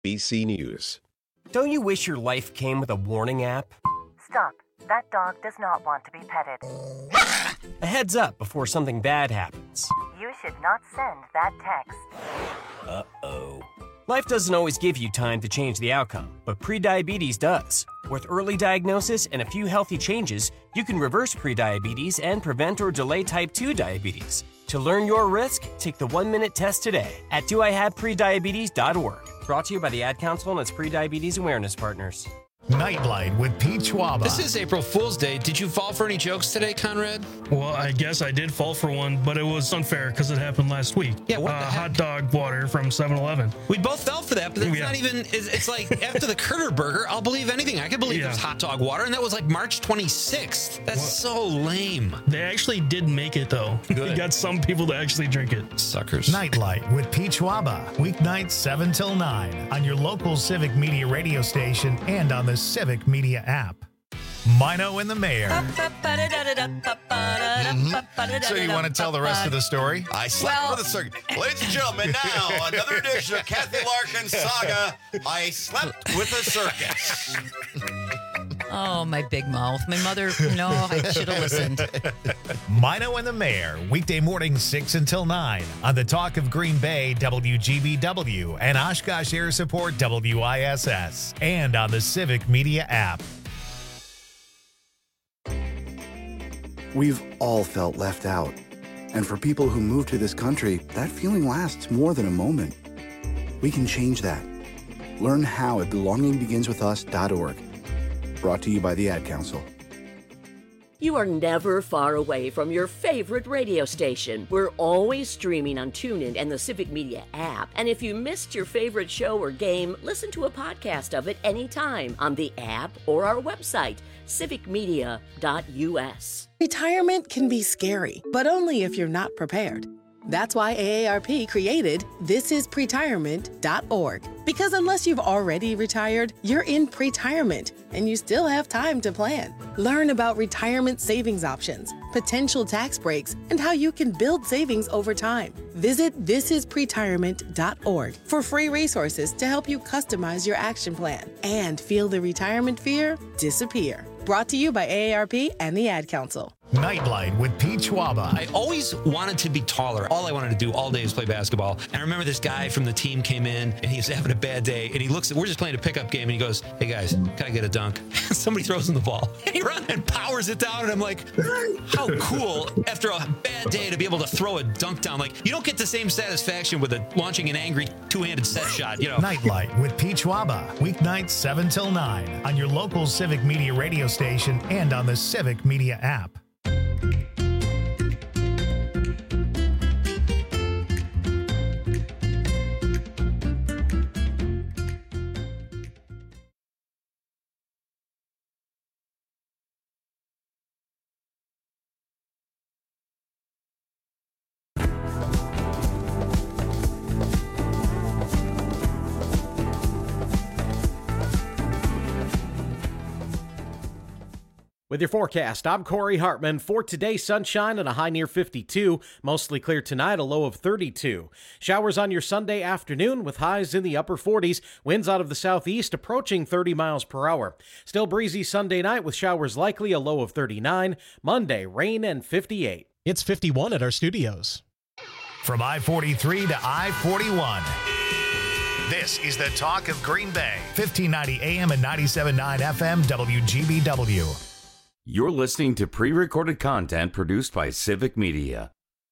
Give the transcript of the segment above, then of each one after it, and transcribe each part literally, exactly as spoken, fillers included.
B C News. Don't you wish your life came with a warning app? Stop. That dog does not want to be petted. A heads up before something bad happens. You should not send that text. Uh-oh. Life doesn't always give you time to change the outcome, but prediabetes does. With early diagnosis and a few healthy changes, you can reverse prediabetes and prevent or delay type two diabetes. To learn your risk, take the one-minute test today at do I have prediabetes dot org. Brought to you by the Ad Council and its prediabetes awareness partners. Nightlight with Pete Schwaba. This is April Fool's Day. Did you fall for any jokes today, Conrad? Well, I guess I did fall for one, but it was unfair because it happened last week. Yeah, what uh, the heck? Hot dog water from seven eleven. We both fell for that, but that's Yeah. not even, it's, it's like after the Critter Burger, I'll believe anything. I could believe Yeah. it was hot dog water, and that was like March twenty-sixth. That's What? so lame. They actually did make it, though. Good. You got some people to actually drink it. Suckers. Nightlight with Pete Schwaba. Weeknights seven till nine on your local Civic Media radio station and on the Civic Media app. Mino and the Mayor. Mm-hmm. So you want to tell the rest of the story? I slept Well- for the circuit. Ladies and gentlemen, now another edition of Kathy Larkin Saga. I slept with a circus. Oh, my big mouth. My mother, no, I should have listened. Mino and the Mayor, weekday mornings six until nine on the Talk of Green Bay, W G B W, and Oshkosh Air Support, W I S S, and on the Civic Media app. We've all felt left out. And for people who move to this country, that feeling lasts more than a moment. We can change that. Learn how at belonging begins with us dot org. Brought to you by the Ad Council. You are never far away from your favorite radio station. We're always streaming on TuneIn and the Civic Media app. And if you missed your favorite show or game, listen to a podcast of it anytime on the app or our website, civic media dot U S. Retirement can be scary, but only if you're not prepared. That's why A A R P created this is pretirement dot org. Because unless you've already retired, you're in pretirement, and you still have time to plan. Learn about retirement savings options, potential tax breaks, and how you can build savings over time. Visit this is pretirement dot org for free resources to help you customize your action plan and feel the retirement fear disappear. Brought to you by A A R P and the Ad Council. Nightlight with Pete Schwaba. I always wanted to be taller. All I wanted to do all day was play basketball. And I remember this guy from the team came in, and he was having a bad day. And he looks at, we're just playing a pickup game, and he goes, "Hey guys, can I get a dunk?" Somebody throws him the ball. And he runs and powers it down. And I'm like, how cool after a bad day to be able to throw a dunk down. Like, you don't get the same satisfaction with a, launching an angry two-handed set shot, you know. Nightlight with Pete Schwaba. Weeknights seven till nine on your local Civic Media radio station and on the Civic Media app. With your forecast, I'm Corey Hartman. For today, sunshine and a high near fifty-two. Mostly clear tonight, a low of thirty-two. Showers on your Sunday afternoon with highs in the upper forties. Winds out of the southeast approaching thirty miles per hour. Still breezy Sunday night with showers likely, a low of thirty-nine. Monday, rain and fifty-eight. It's fifty-one at our studios. From I forty-three to I forty-one. This is the Talk of Green Bay. fifteen ninety A M and ninety-seven point nine F M W G B W. You're listening to pre-recorded content produced by Civic Media.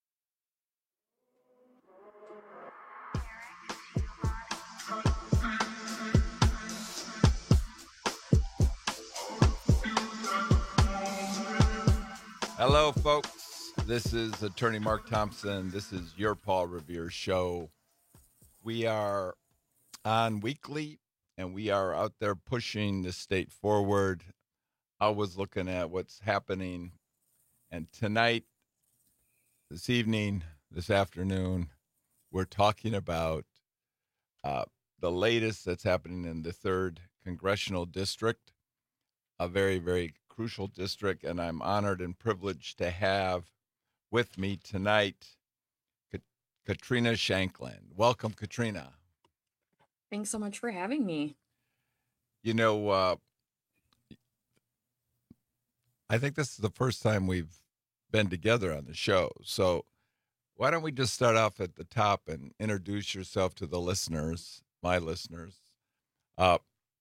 Hello, folks. This is Attorney Mark Thompson. This is your Paul Revere show. We are on weekly, and we are out there pushing the state forward. I was looking at what's happening, and tonight, this evening, this afternoon, we're talking about uh, the latest that's happening in the third Congressional District, a very, very crucial district, and I'm honored and privileged to have with me tonight Ka- Katrina Shanklin. Welcome, Katrina. Thanks so much for having me. You know, uh, I think this is the first time we've been together on the show. So why don't we just start off at the top and introduce yourself to the listeners, my listeners, uh,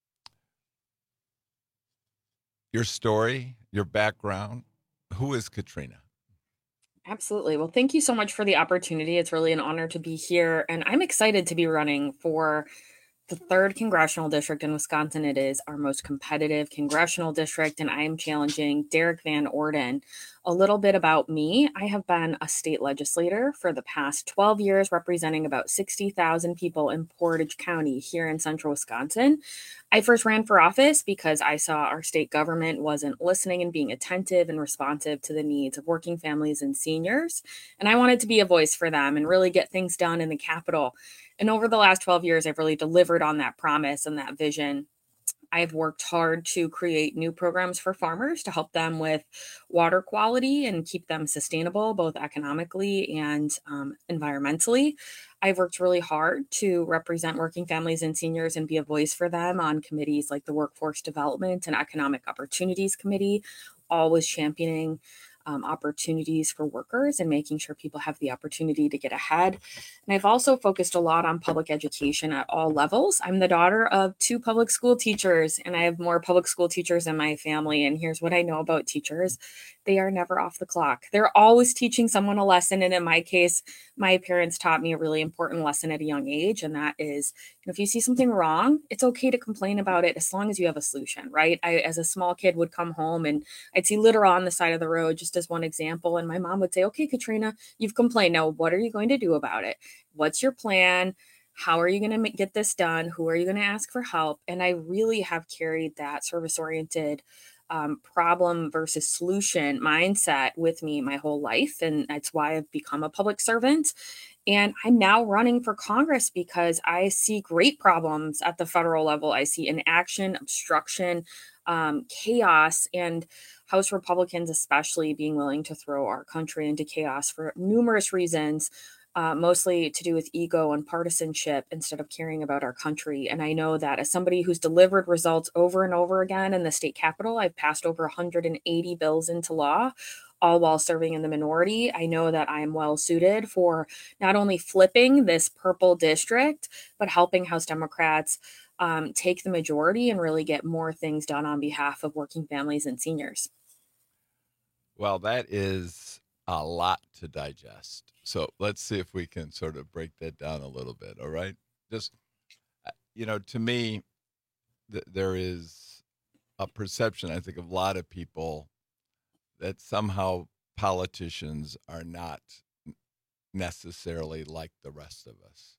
your story, your background. Who is Katrina? Absolutely. Well, thank you so much for the opportunity. It's really an honor to be here. And I'm excited to be running for the third congressional district in Wisconsin. It is our most competitive congressional district, and I am challenging Derek Van Orden. A little bit about me. I have been a state legislator for the past twelve years, representing about sixty thousand people in Portage County here in central Wisconsin. I first ran for office because I saw our state government wasn't listening and being attentive and responsive to the needs of working families and seniors. And I wanted to be a voice for them and really get things done in the Capitol. And over the last twelve years, I've really delivered on that promise and that vision. I've worked hard to create new programs for farmers to help them with water quality and keep them sustainable, both economically and um, environmentally. I've worked really hard to represent working families and seniors and be a voice for them on committees like the Workforce Development and Economic Opportunities Committee, always championing Um, opportunities for workers and making sure people have the opportunity to get ahead. And I've also focused a lot on public education at all levels. I'm the daughter of two public school teachers, and I have more public school teachers in my family. And here's what I know about teachers. They are never off the clock. They're always teaching someone a lesson. And in my case, my parents taught me a really important lesson at a young age. And that is, you know, if you see something wrong, it's okay to complain about it as long as you have a solution, right? I, as a small kid, would come home and I'd see litter on the side of the road, just as one example. And my mom would say, okay, Katrina, you've complained. Now, what are you going to do about it? What's your plan? How are you going to get this done? Who are you going to ask for help? And I really have carried that service-oriented um, problem versus solution mindset with me my whole life. And that's why I've become a public servant. And I'm now running for Congress because I see great problems at the federal level. I see inaction, obstruction, um, chaos, and House Republicans especially being willing to throw our country into chaos for numerous reasons, uh, mostly to do with ego and partisanship instead of caring about our country. And I know that as somebody who's delivered results over and over again in the state capitol, I've passed over one hundred eighty bills into law, all while serving in the minority. I know that I am well suited for not only flipping this purple district, but helping House Democrats um, take the majority and really get more things done on behalf of working families and seniors. Well, that is a lot to digest. So let's see if we can sort of break that down a little bit. All right. Just, you know, to me, th- there is a perception, I think, of a lot of people that somehow politicians are not necessarily like the rest of us.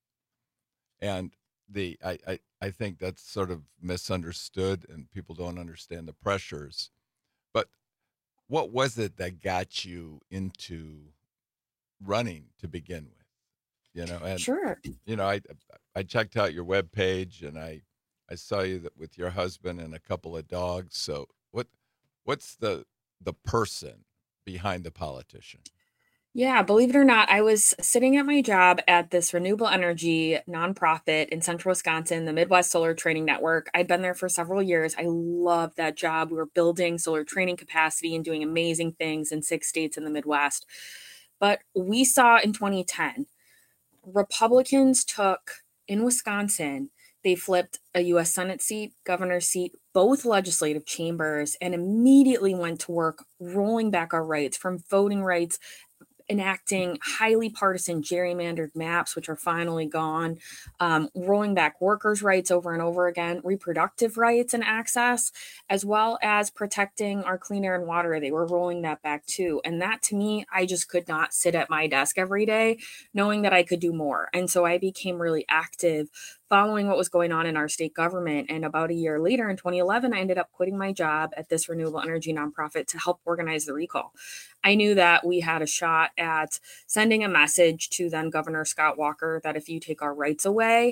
And the I, I, I think that's sort of misunderstood and people don't understand the pressures. But what was it that got you into running to begin with? You know, and Sure. you know, I I checked out your webpage and I I saw you that with your husband and a couple of dogs. So what what's the the person behind the politician? Yeah, believe it or not, I was sitting at my job at this renewable energy nonprofit in central Wisconsin, the Midwest Solar Training Network. I'd been there for several years. I loved that job. We were building solar training capacity and doing amazing things in six states in the Midwest. But we saw in twenty ten, Republicans took in Wisconsin, they flipped a U S Senate seat, governor's seat, both legislative chambers, and immediately went to work rolling back our rights, from voting rights, enacting highly partisan gerrymandered maps, which are finally gone, um, rolling back workers' rights over and over again, reproductive rights and access, as well as protecting our clean air and water. They were rolling that back too. And that, to me, I just could not sit at my desk every day knowing that I could do more. And so I became really active following what was going on in our state government. And about a year later, in twenty eleven, I ended up quitting my job at this renewable energy nonprofit to help organize the recall. I knew that we had a shot at sending a message to then Governor Scott Walker that if you take our rights away,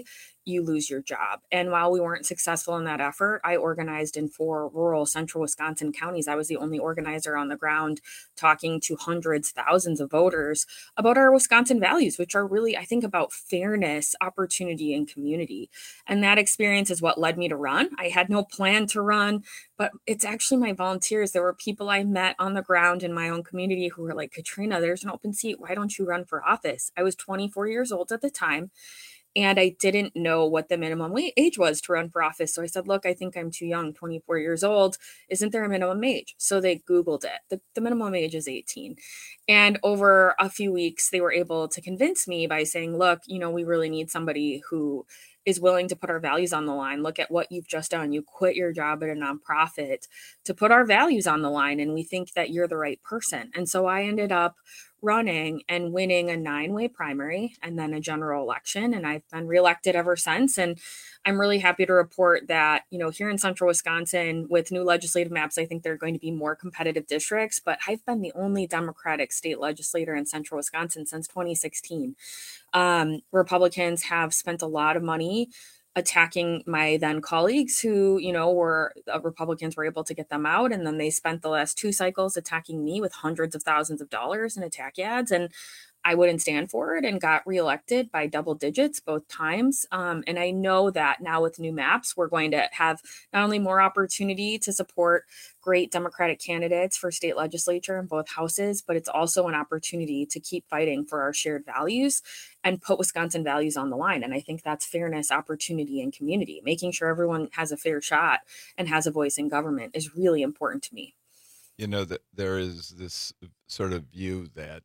you lose your job. And while we weren't successful in that effort, I organized in four rural central Wisconsin counties. I was the only organizer on the ground talking to hundreds, thousands of voters about our Wisconsin values, which are really, I think, about fairness, opportunity, and community. And that experience is what led me to run. I had no plan to run, but it's actually my volunteers. There were people I met on the ground in my own community who were like, Katrina, there's an open seat. Why don't you run for office? I was twenty-four years old at the time, and I didn't know what the minimum age was to run for office. So I said, look, I think I'm too young, twenty-four years old. Isn't there a minimum age? So they Googled it. The, the minimum age is eighteen. And over a few weeks, they were able to convince me by saying, look, you know, we really need somebody who is willing to put our values on the line. Look at what you've just done. You quit your job at a nonprofit to put our values on the line, and we think that you're the right person. And so I ended up running and winning a nine-way primary and then a general election, and I've been reelected ever since. And I'm really happy to report that, you know, here in central Wisconsin with new legislative maps, I think there are going to be more competitive districts, but I've been the only Democratic state legislator in central Wisconsin since twenty sixteen. Um, Republicans have spent a lot of money attacking my then colleagues who, you know, were uh, Republicans were able to get them out. And then they spent the last two cycles attacking me with hundreds of thousands of dollars in attack ads. And I wouldn't stand for it and got reelected by double digits both times. Um, and I know that now with new maps, we're going to have not only more opportunity to support great Democratic candidates for state legislature in both houses, but it's also an opportunity to keep fighting for our shared values and put Wisconsin values on the line. And I think that's fairness, opportunity, and community. Making sure everyone has a fair shot and has a voice in government is really important to me. You know, that there is this sort of view that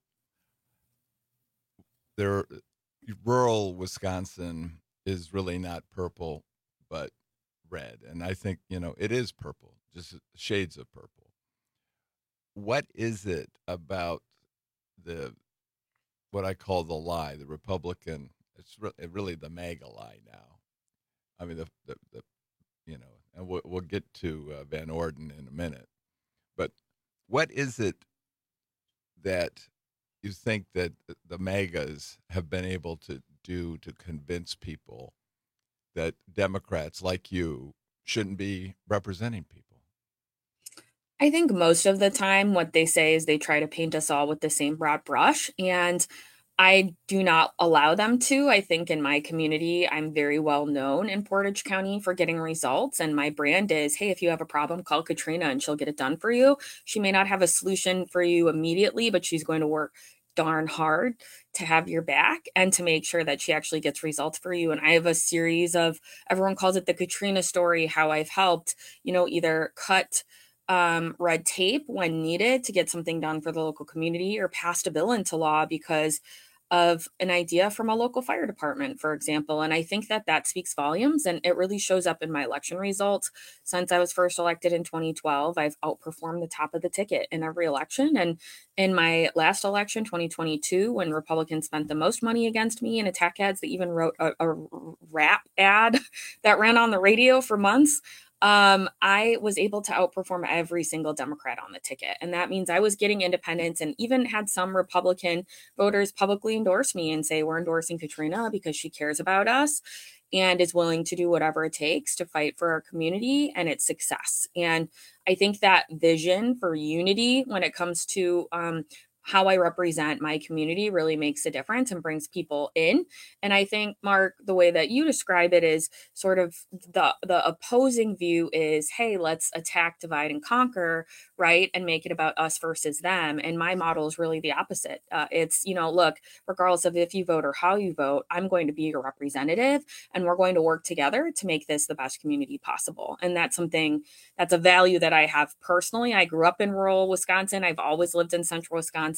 there, rural Wisconsin is really not purple, but red. And I think, you know, it is purple, just shades of purple. What is it about the, what I call the lie, the Republican, it's re- really the MAGA lie now. I mean, the, the, the you know, and we'll, we'll get to uh, Van Orden in a minute, but what is it that you think that the MAGAs have been able to do to convince people that Democrats like you shouldn't be representing people? I think most of the time what they say is they try to paint us all with the same broad brush, and I do not allow them to. I think in my community, I'm very well known in Portage County for getting results. And my brand is, hey, if you have a problem, call Katrina and she'll get it done for you. She may not have a solution for you immediately, but she's going to work darn hard to have your back and to make sure that she actually gets results for you. And I have a series of, everyone calls it the Katrina story, how I've helped, you know, either cut um, red tape when needed to get something done for the local community or passed a bill into law because of an idea from a local fire department, for example. And I think that that speaks volumes, and it really shows up in my election results. Since I was first elected in twenty twelve, I've outperformed the top of the ticket in every election. And in my last election, twenty twenty-two, when Republicans spent the most money against me in attack ads, they even wrote a, a rap ad that ran on the radio for months. Um, I was able to outperform every single Democrat on the ticket. And that means I was getting independents, and even had some Republican voters publicly endorse me and say, we're endorsing Katrina because she cares about us and is willing to do whatever it takes to fight for our community and its success. And I think that vision for unity when it comes to um, how I represent my community really makes a difference and brings people in. And I think, Mark, the way that you describe it is sort of the, the opposing view is, hey, let's attack, divide, and conquer, right? And make it about us versus them. And my model is really the opposite. Uh, it's, you know, look, regardless of if you vote or how you vote, I'm going to be your representative, and we're going to work together to make this the best community possible. And that's something, that's a value that I have personally. I grew up in rural Wisconsin. I've always lived in central Wisconsin.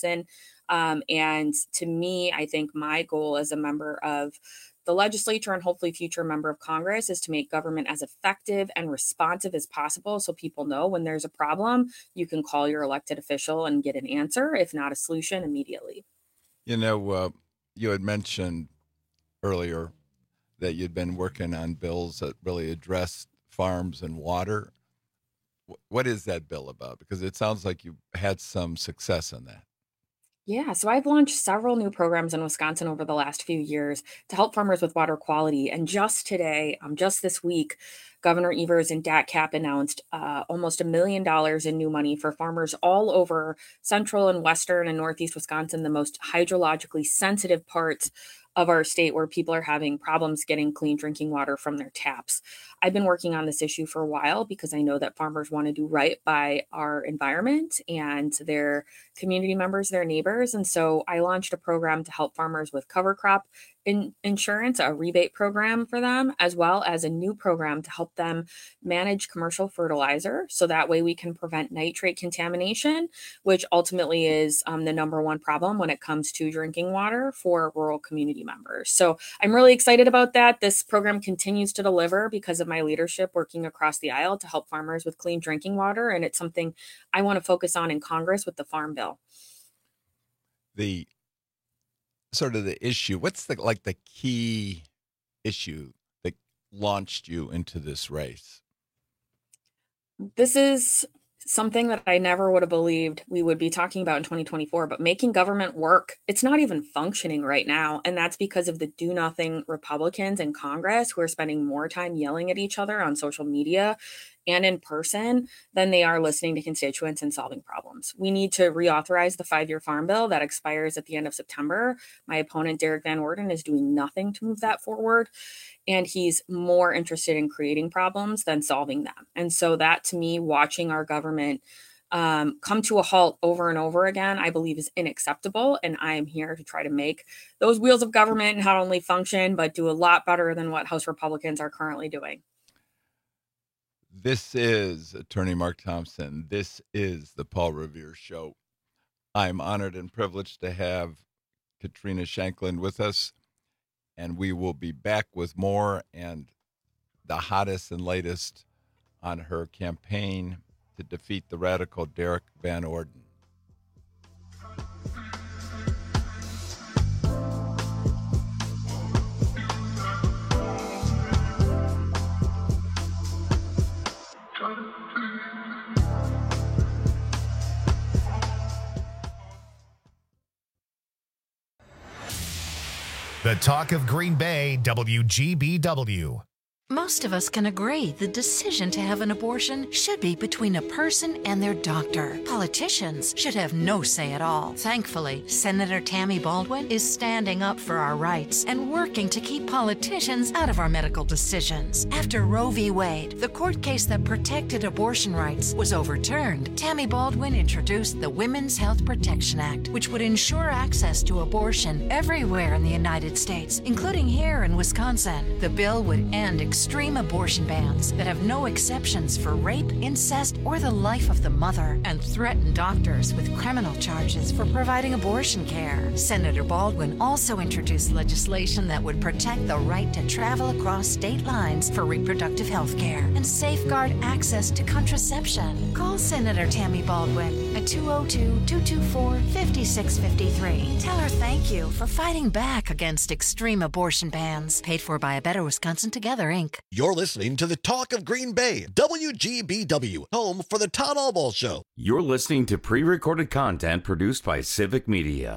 Um, and to me, I think my goal as a member of the legislature and hopefully future member of Congress is to make government as effective and responsive as possible. So people know when there's a problem, you can call your elected official and get an answer, if not a solution, immediately. You know, uh, you had mentioned earlier that you'd been working on bills that really address farms and water. What is that bill about? Because it sounds like you had some success in that. Yeah, so I've launched several new programs in Wisconsin over the last few years to help farmers with water quality. And just today, um, just this week, Governor Evers and D A C cap announced uh, almost a million dollars in new money for farmers all over central and western and northeast Wisconsin, the most hydrologically sensitive parts of our state where people are having problems getting clean drinking water from their taps. I've been working on this issue for a while because I know that farmers want to do right by our environment and their community members, their neighbors. And so I launched a program to help farmers with cover crop in insurance, a rebate program for them, as well as a new program to help them manage commercial fertilizer. So that way we can prevent nitrate contamination, which ultimately is um, the number one problem when it comes to drinking water for rural community members. So I'm really excited about that. This program continues to deliver because of my leadership working across the aisle to help farmers with clean drinking water. And it's something I want to focus on in Congress with the Farm Bill. The sort of the issue, what's the like the key issue that launched you into this race? This is something that I never would have believed we would be talking about in twenty twenty-four, but making government work, it's not even functioning right now. And that's because of the do nothing Republicans in Congress who are spending more time yelling at each other on social media and in person than they are listening to constituents and solving problems. We need to reauthorize the five-year farm bill that expires at the end of September. My opponent, Derek Van Orden, is doing nothing to move that forward. And he's more interested in creating problems than solving them. And so that, to me, watching our government um, come to a halt over and over again, I believe is unacceptable. And I am here to try to make those wheels of government not only function, but do a lot better than what House Republicans are currently doing. This is Attorney Mark Thompson. This is the Paul Revere Show. I'm honored and privileged to have Katrina Shanklin with us, and we will be back with more and the hottest and latest on her campaign to defeat the radical Derek Van Orden. The Talk of Green Bay, W G B W. Most of us can agree the decision to have an abortion should be between a person and their doctor. Politicians should have no say at all. Thankfully, Senator Tammy Baldwin is standing up for our rights and working to keep politicians out of our medical decisions. After Roe v. Wade, the court case that protected abortion rights, was overturned, Tammy Baldwin introduced the Women's Health Protection Act, which would ensure access to abortion everywhere in the United States, including here in Wisconsin. The bill would end extreme abortion bans that have no exceptions for rape, incest, or the life of the mother, and threaten doctors with criminal charges for providing abortion care. Senator Baldwin also introduced legislation that would protect the right to travel across state lines for reproductive health care and safeguard access to contraception. Call Senator Tammy Baldwin at two oh two, two two four, five six five three. Tell her thank you for fighting back against extreme abortion bans. Paid for by A Better Wisconsin Together, Incorporated. You're listening to the Talk of Green Bay, W G B W, home for the Todd Albaugh Show. You're listening to pre-recorded content produced by Civic Media.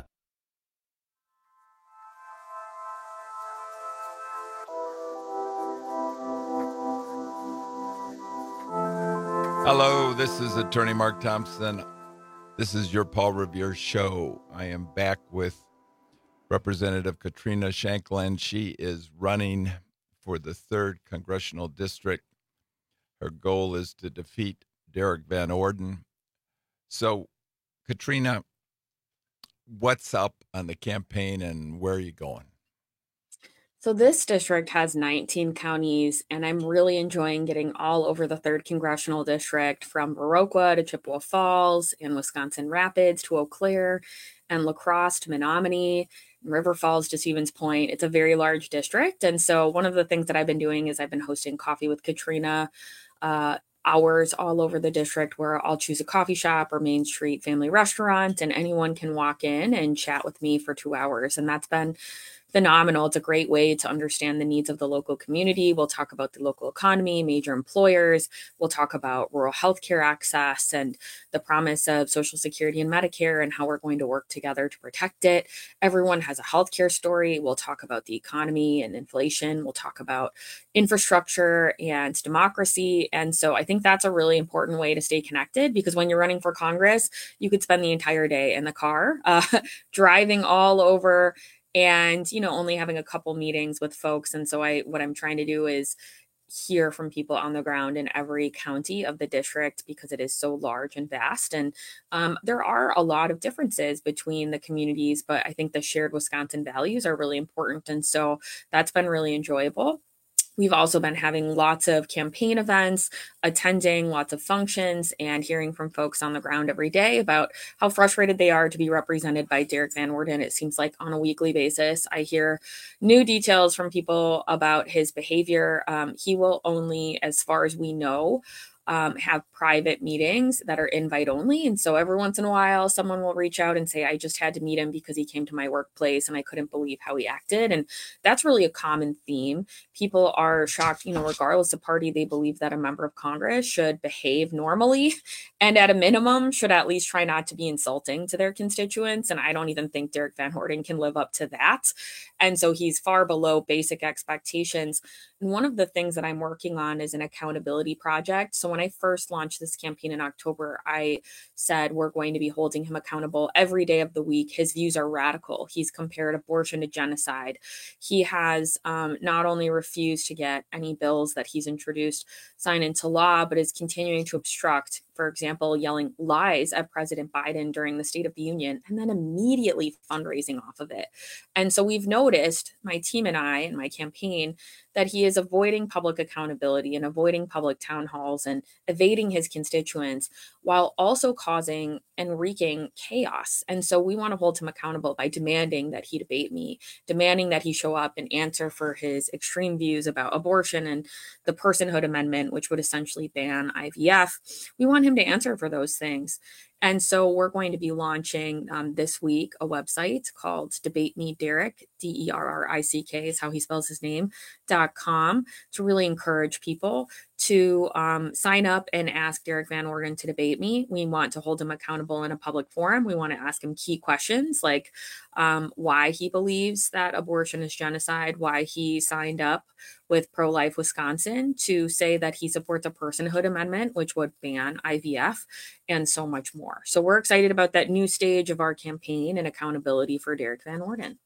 Hello, this is Attorney Mark Thompson. This is your Paul Revere Show. I am back with Representative Katrina Shanklin. She is running for the third Congressional District. Her goal is to defeat Derek Van Orden. So, Katrina, what's up on the campaign and where are you going? So this district has nineteen counties, and I'm really enjoying getting all over the third Congressional District, from Viroqua to Chippewa Falls and Wisconsin Rapids to Eau Claire and La Crosse to Menominee, River Falls to Stevens Point. It's a very large district. And so one of the things that I've been doing is I've been hosting Coffee with Katrina uh, hours all over the district, where I'll choose a coffee shop or Main Street family restaurant, and anyone can walk in and chat with me for two hours. And that's been phenomenal. It's a great way to understand the needs of the local community. We'll talk about the local economy, major employers. We'll talk about rural healthcare access and the promise of Social Security and Medicare and how we're going to work together to protect it. Everyone has a healthcare story. We'll talk about the economy and inflation. We'll talk about infrastructure and democracy. And so I think that's a really important way to stay connected, because when you're running for Congress, you could spend the entire day in the car, uh, driving all over and, you know, only having a couple meetings with folks. And so I, what I'm trying to do is hear from people on the ground in every county of the district, because it is so large and vast. And um, there are a lot of differences between the communities, but I think the shared Wisconsin values are really important. And so that's been really enjoyable. We've also been having lots of campaign events, attending lots of functions, and hearing from folks on the ground every day about how frustrated they are to be represented by Derek Van Orden. It seems like on a weekly basis, I hear new details from people about his behavior. Um, he will only, as far as we know, Um, have private meetings that are invite only. And so every once in a while, someone will reach out and say, I just had to meet him because he came to my workplace and I couldn't believe how he acted. And that's really a common theme. People are shocked, you know, regardless of party, they believe that a member of Congress should behave normally and at a minimum should at least try not to be insulting to their constituents. And I don't even think Derek Van Orden can live up to that. And so he's far below basic expectations. And one of the things that I'm working on is an accountability project. So when I first launched this campaign in October, I said we're going to be holding him accountable every day of the week. His views are radical. He's compared abortion to genocide. He has um, not only refused to get any bills that he's introduced signed into law, but is continuing to obstruct, for example, yelling lies at President Biden during the State of the Union, and then immediately fundraising off of it. And so we've noticed, my team and I and my campaign, that he is avoiding public accountability and avoiding public town halls and evading his constituents while also causing and wreaking chaos. And so we want to hold him accountable by demanding that he debate me, demanding that he show up and answer for his extreme views about abortion and the Personhood Amendment, which would essentially ban I V F. We want him to answer for those things. And so we're going to be launching um, this week a website called Debate Me Derrick, D E R R I C K is how he spells his name, dot com, to really encourage people to um, sign up and ask Derek Van Orden to debate me. We want to hold him accountable in a public forum. We want to ask him key questions like um, why he believes that abortion is genocide, why he signed up with Pro-Life Wisconsin to say that he supports a Personhood Amendment, which would ban I V F, and so much more. So we're excited about that new stage of our campaign and accountability for Derek Van Orden.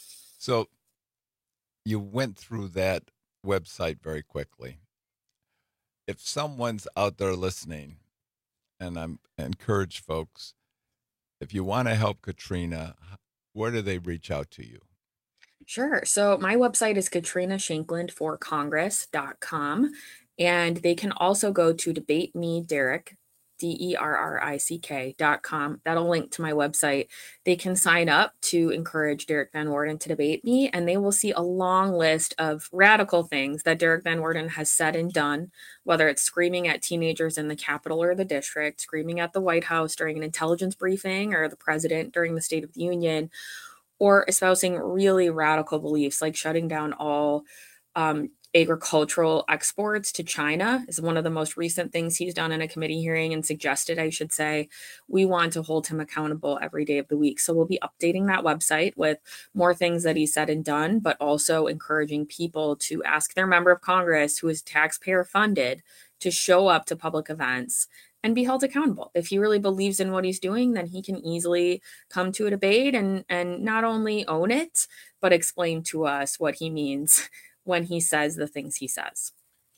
So you went through that website very quickly. If someone's out there listening, and I'm encourage folks, if you want to help Katrina, where do they reach out to you? Sure. So my website is katrina shankland for congress dot com, and they can also go to debate me derrick, D E R R I C K dot com. That'll link to my website. They can sign up to encourage Derek Van Orden to debate me, and they will see a long list of radical things that Derek Van Orden has said and done, whether it's screaming at teenagers in the Capitol or the district, screaming at the White House during an intelligence briefing, or the president during the State of the Union, or espousing really radical beliefs like shutting down all um, agricultural exports to China is one of the most recent things he's done in a committee hearing and suggested, I should say. We want to hold him accountable every day of the week. So we'll be updating that website with more things that he said and done, but also encouraging people to ask their member of Congress, who is taxpayer funded, to show up to public events and be held accountable. If he really believes in what he's doing, then he can easily come to a debate and, and not only own it, but explain to us what he means when he says the things he says.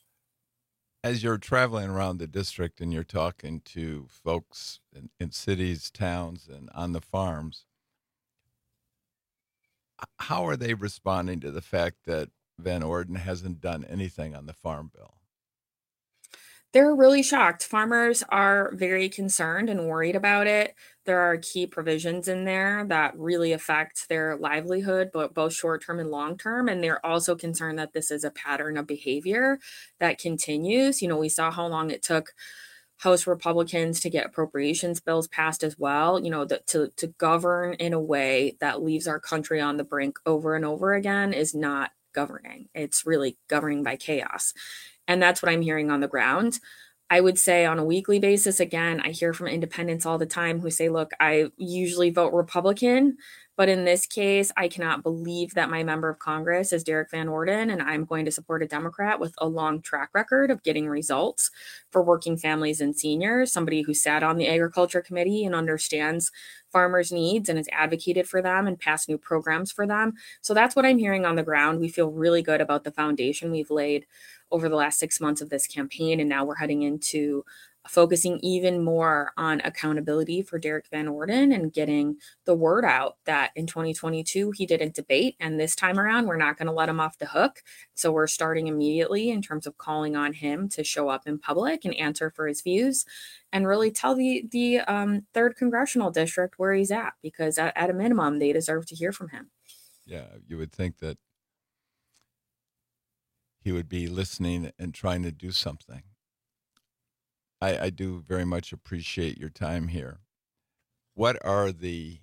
As you're traveling around the district and you're talking to folks in, in cities, towns, and on the farms, how are they responding to the fact that Van Orden hasn't done anything on the farm bill? They're really shocked. Farmers are very concerned and worried about it. There are key provisions in there that really affect their livelihood, but both short-term and long-term. And they're also concerned that this is a pattern of behavior that continues. You know, we saw how long it took House Republicans to get appropriations bills passed as well, you know, the, to, to govern in a way that leaves our country on the brink over and over again is not governing. It's really governing by chaos. And that's what I'm hearing on the ground. I would say on a weekly basis, again, I hear from independents all the time who say, look, I usually vote Republican, but in this case, I cannot believe that my member of Congress is Derek Van Orden, and I'm going to support a Democrat with a long track record of getting results for working families and seniors, somebody who sat on the Agriculture Committee and understands farmers' needs and has advocated for them and passed new programs for them. So that's what I'm hearing on the ground. We feel really good about the foundation we've laid over the last six months of this campaign. And now we're heading into focusing even more on accountability for Derek Van Orden and getting the word out that in twenty twenty-two, he didn't debate. And this time around, we're not going to let him off the hook. So we're starting immediately in terms of calling on him to show up in public and answer for his views and really tell the, the um, third congressional district where he's at, because at, at a minimum, they deserve to hear from him. Yeah, you would think that he would be listening and trying to do something. I, I do very much appreciate your time here. What are the,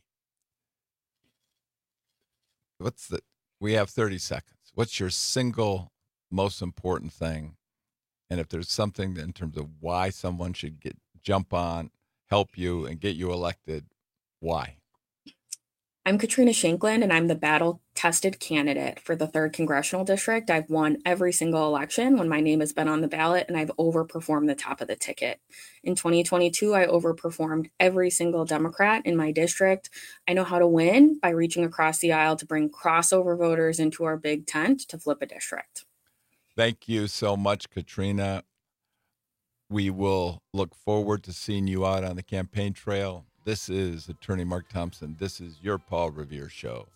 what's the, we have thirty seconds. What's your single most important thing? And if there's something in terms of why someone should get jump on, help you, and get you elected, why? I'm Katrina Shankland, and I'm the battle-tested candidate for the third Congressional District. I've won every single election when my name has been on the ballot, and I've overperformed the top of the ticket. In twenty twenty-two, I overperformed every single Democrat in my district. I know how to win by reaching across the aisle to bring crossover voters into our big tent to flip a district. Thank you so much, Katrina. We will look forward to seeing you out on the campaign trail. This is Attorney Mark Thompson. This is your Paul Revere Show.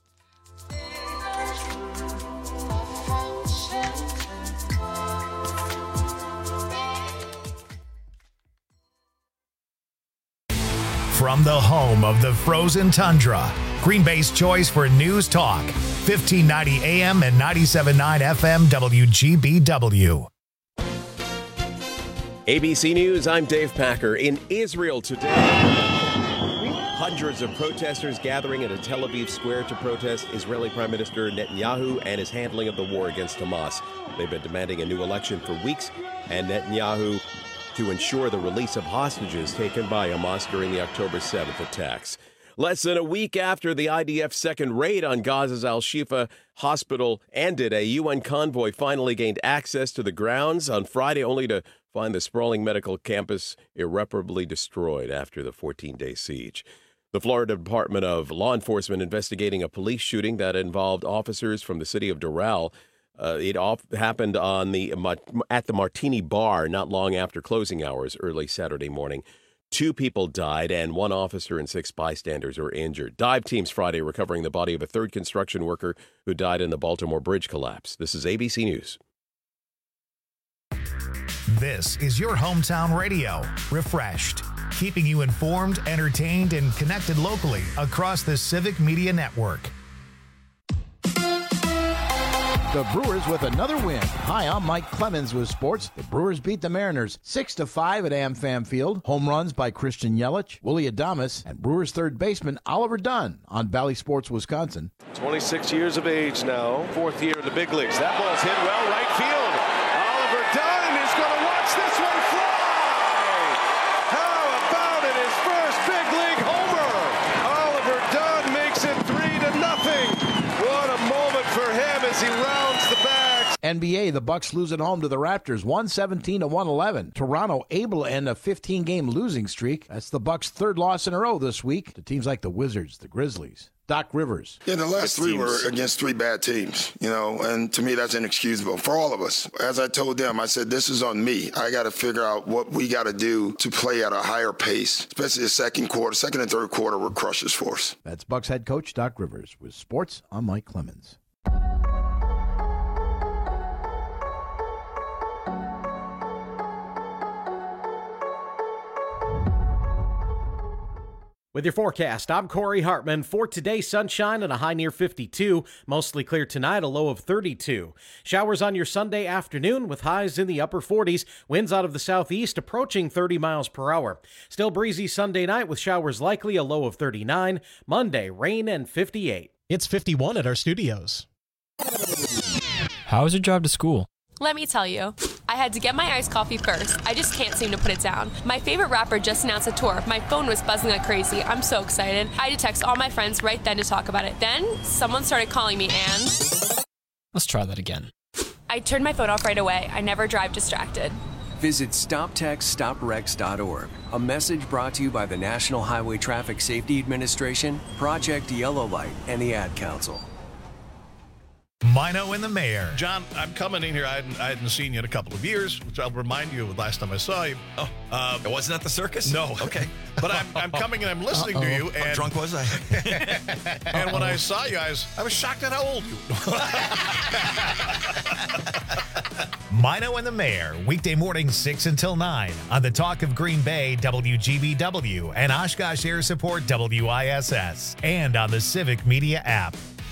From the home of the frozen tundra, Green Bay's choice for news talk, fifteen ninety A M and ninety-seven point nine F M W G B W. A B C News, I'm Dave Packer. In Israel today, hundreds of protesters gathering at a Tel Aviv square to protest Israeli Prime Minister Netanyahu and his handling of the war against Hamas. They've been demanding a new election for weeks, and Netanyahu to ensure the release of hostages taken by Hamas during the October seventh attacks. Less than a week after the I D F's second raid on Gaza's Al-Shifa hospital ended, a U N convoy finally gained access to the grounds on Friday, only to find the sprawling medical campus irreparably destroyed after the fourteen-day siege. The Florida Department of Law Enforcement investigating a police shooting that involved officers from the city of Doral. Uh, it off, happened on the at the Martini Bar not long after closing hours early Saturday morning. Two people died and one officer and six bystanders were injured. Dive teams Friday recovering the body of a third construction worker who died in the Baltimore Bridge collapse. This is A B C News. This is your hometown radio, Refreshed, keeping you informed, entertained, and connected locally across the Civic Media Network. The Brewers with another win. Hi, I'm Mike Clemens with sports. The Brewers beat the Mariners six to five at AmFam Field. Home runs by Christian Yelich, Willie Adames, and Brewers third baseman Oliver Dunn on Valley Sports Wisconsin. twenty-six years of age now, fourth year in the big leagues. That ball's hit well right field. Oliver Dunn is going to watch this one fly. How about it? His first big league homer. Oliver Dunn makes it three to nothing. What a moment for him as he rounds the bags. N B A, the Bucks lose at home to the Raptors, one seventeen to one eleven. Toronto able to end a fifteen-game losing streak. That's the Bucks' third loss in a row this week to teams like the Wizards, the Grizzlies. Doc Rivers. Yeah, the last three were against three bad teams, you know, and to me that's inexcusable for all of us. As I told them, I said, this is on me. I got to figure out what we got to do to play at a higher pace, especially the second quarter. Second and third quarter were crushers for us. That's Bucks head coach Doc Rivers. With sports, I'm Mike Clemens. With your forecast, I'm Corey Hartman. For today, sunshine and a high near fifty-two. Mostly clear tonight, a low of thirty-two. Showers on your Sunday afternoon with highs in the upper forties. Winds out of the southeast approaching thirty miles per hour. Still breezy Sunday night with showers likely, a low of thirty-nine. Monday, rain and fifty-eight. It's fifty-one at our studios. How was your drive to school? Let me tell you, I had to get my iced coffee first. I just can't seem to put it down. My favorite rapper just announced a tour. My phone was buzzing like crazy. I'm so excited. I had to text all my friends right then to talk about it. Then, someone started calling me and... Let's try that again. I turned my phone off right away. I never drive distracted. Visit stop text stop wrecks dot org. A message brought to you by the National Highway Traffic Safety Administration, Project Yellow Light, and the Ad Council. Mino and the Mayor. John, I'm coming in here. I hadn't, I hadn't seen you in a couple of years, which I'll remind you of the last time I saw you. Oh, uh, it wasn't at the circus? No. Okay. But I'm, I'm coming and I'm listening Uh-oh. to you. And, how drunk was I? And when I saw you, I was, I was shocked at how old you were. Mino and the Mayor, weekday mornings six until nine on the Talk of Green Bay, W G B W, and Oshkosh Air Support, W I S S, and on the Civic Media app.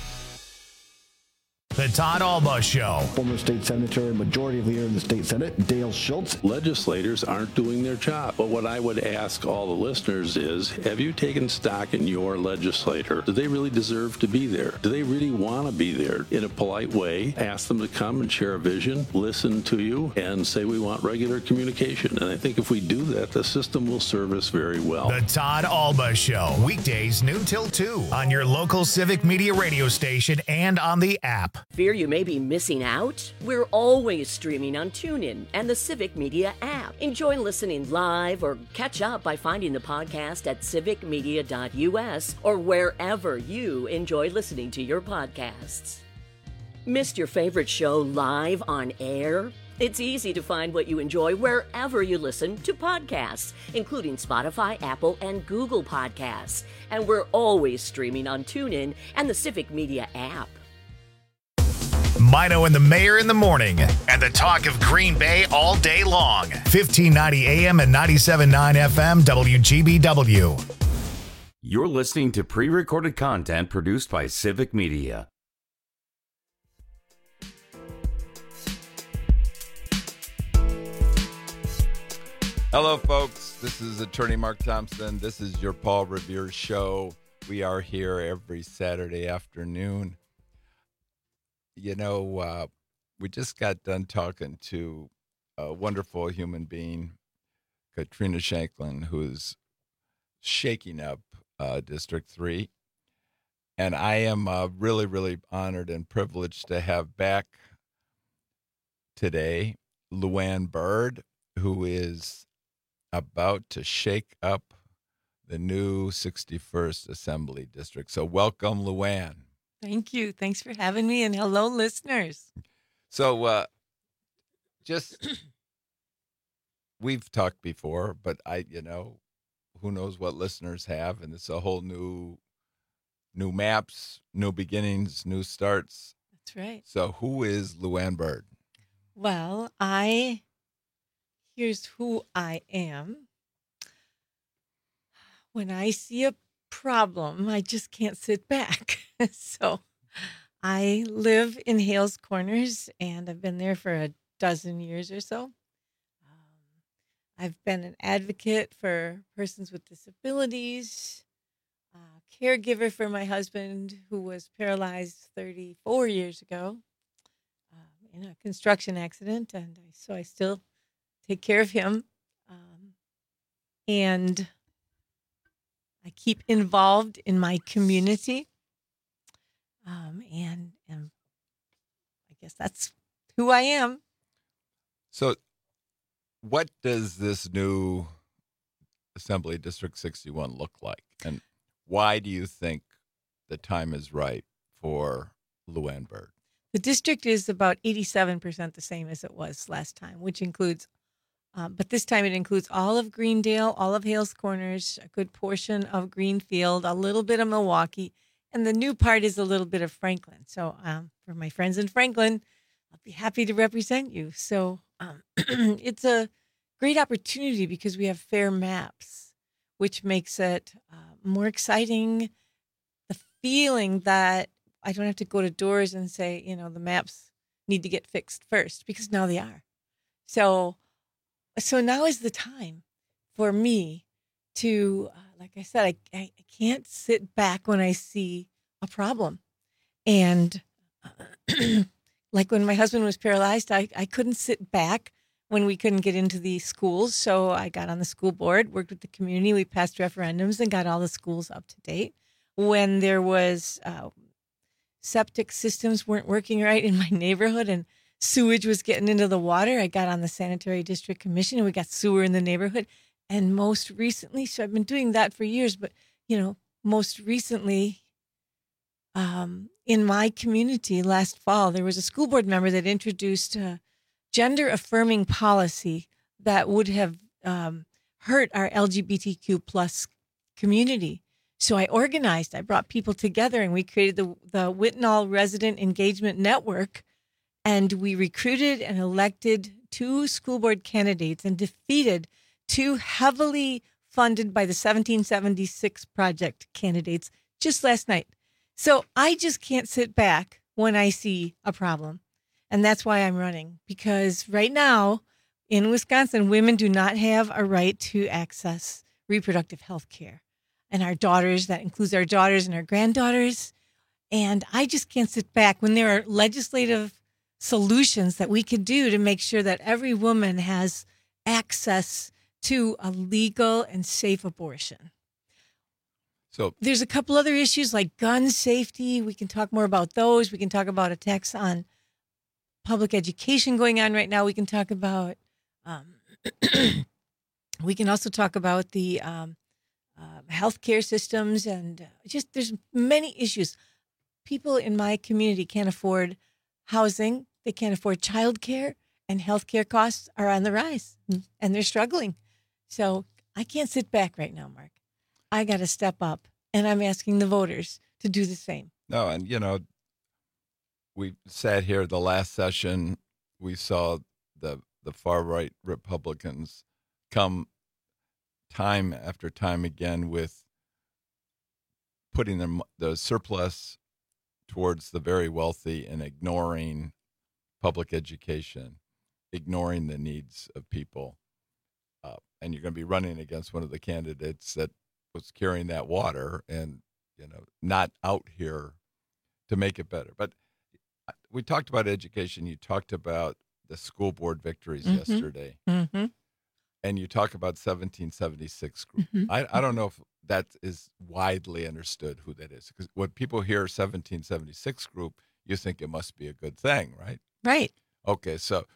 The Todd Alba Show. Former state senator and majority leader in the state senate, Dale Schultz. Legislators aren't doing their job. But what I would ask all the listeners is, have you taken stock in your legislator? Do they really deserve to be there? Do they really want to be there? In a polite way, ask them to come and share a vision, listen to you, and say we want regular communication. And I think if we do that, the system will serve us very well. The Todd Alba Show. Weekdays noon till two on your local Civic Media radio station and on the app. Fear you may be missing out? We're always streaming on TuneIn and the Civic Media app. Enjoy listening live or catch up by finding the podcast at civic media dot U S or wherever you enjoy listening to your podcasts. Missed your favorite show live on air? It's easy to find what you enjoy wherever you listen to podcasts, including Spotify, Apple, and Google Podcasts. And we're always streaming on TuneIn and the Civic Media app. Mino and the Mayor in the morning, and the Talk of Green Bay all day long. fifteen ninety A M and ninety-seven point nine F M, W G B W. You're listening to pre-recorded content produced by Civic Media. Hello, folks. This is Attorney Mark Thompson. This is your Paul Revere Show. We are here every Saturday afternoon. You know, uh, we just got done talking to a wonderful human being, Katrina Shanklin, who's shaking up uh, District three. And I am uh, really, really honored and privileged to have back today Luann Byrd, who is about to shake up the new sixty-first Assembly District. So welcome, Luann. Thank you. Thanks for having me, and hello, listeners. So, uh, just, we've talked before, but I, you know, who knows what listeners have, and it's a whole new, new maps, new beginnings, new starts. That's right. So who is Luann Byrd? Well, I, here's who I am. When I see a problem, I just can't sit back. So I live in Hales Corners, and I've been there for a dozen years or so. Um, I've been an advocate for persons with disabilities, a caregiver for my husband who was paralyzed thirty-four years ago um, in a construction accident, and I, so I still take care of him. Um, and I keep involved in my community, um, and, and I guess that's who I am. So what does this new Assembly District sixty-one look like? And why do you think the time is right for Luann Byrd? The district is about eighty-seven percent the same as it was last time, which includes Um, but this time it includes all of Greendale, all of Hales Corners, a good portion of Greenfield, a little bit of Milwaukee, and the new part is a little bit of Franklin. So um, for my friends in Franklin, I'll be happy to represent you. So um, it's a great opportunity because we have fair maps. which makes it uh, more exciting. The feeling that I don't have to go to doors and say, you know, the maps need to get fixed first, because now they are. So, so now is the time for me to, uh, like I said, I, I I can't sit back when I see a problem. And uh, like when my husband was paralyzed, I, I couldn't sit back when we couldn't get into the schools. So I got on the school board, worked with the community. We passed referendums and got all the schools up to date. When there was uh, septic systems weren't working right in my neighborhood and sewage was getting into the water, I got on the Sanitary District Commission and we got sewer in the neighborhood. And most recently, so I've been doing that for years, but, you know, most recently, um, in my community last fall, there was a school board member that introduced a gender affirming policy that would have um, hurt our L G B T Q plus community. So I organized, I brought people together, and we created the, the Whitnall Resident Engagement Network, and we recruited and elected two school board candidates and defeated two heavily funded by the seventeen seventy-six Project candidates just last night. So I just can't sit back when I see a problem. And that's why I'm running, because right now in Wisconsin, women do not have a right to access reproductive health care. And our daughters, that includes our daughters and our granddaughters. And I just can't sit back when there are legislative solutions that we could do to make sure that every woman has access to a legal and safe abortion. So there's a couple other issues like gun safety. We can talk more about those. We can talk about attacks on public education going on right now. We can talk about, um, we can also talk about the um, uh, healthcare systems, and uh, just there's many issues. People in my community can't afford housing. They can't afford childcare, and healthcare costs are on the rise, and they're struggling. So I can't sit back right now, Mark. I got to step up, and I'm asking the voters to do the same. No, and you know, we sat here the last session. We saw the the far right Republicans come time after time again with putting the the surplus towards the very wealthy and ignoring public education, ignoring the needs of people. Uh, and you're going to be running against one of the candidates that was carrying that water and, you know, not out here to make it better. But we talked about education. You talked about the school board victories mm-hmm. yesterday. Mm-hmm. And you talk about seventeen seventy-six group. Mm-hmm. I, I don't know if that is widely understood who that is. Because when people hear seventeen seventy-six group, you think it must be a good thing, right? Right. Okay, so